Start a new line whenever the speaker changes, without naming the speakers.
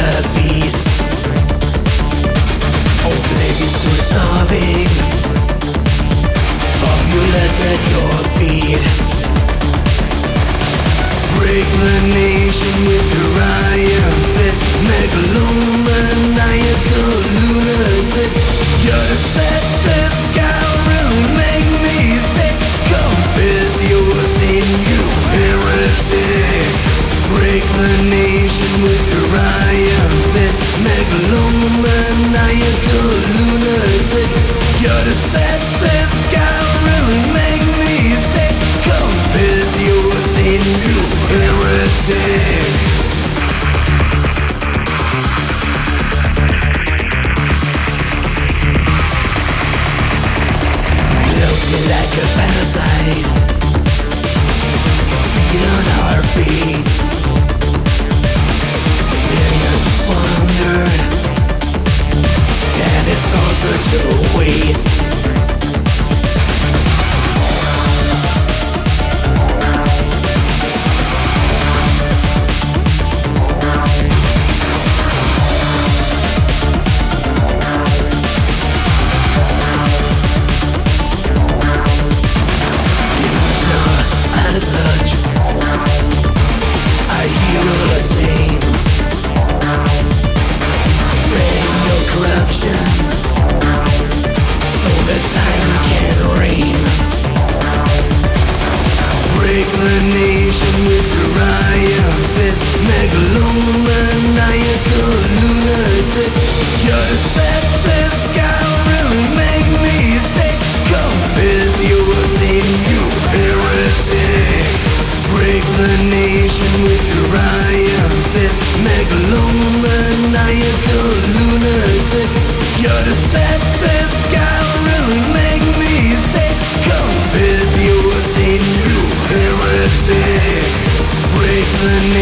beast, oblivious to the starving, populace at your feet. Break the nation with your iron fist, megalomaniacal lunatic. Your deceptive guy really make me sick. Confess your sin, you heretic. Break the nation with your iron fist, megalomaniacal lunatic. Your deceptive guy really make me sick. Confess your sin, you heretic. Like a parasite, feed on our beat. Millions squandered, and it's all such a waste. Touch, I hear all the same, spreading your corruption, so that time can reign. Break the nation with your iron fist, megalomaniacal lunatic. Your deceptive guy really make me sick. Confess your sin, you heretic. Break the nation with your iron fist, megalomaniacal lunatic. Your deceptive guy really make me sick. Confess your sin, you heretic. Break the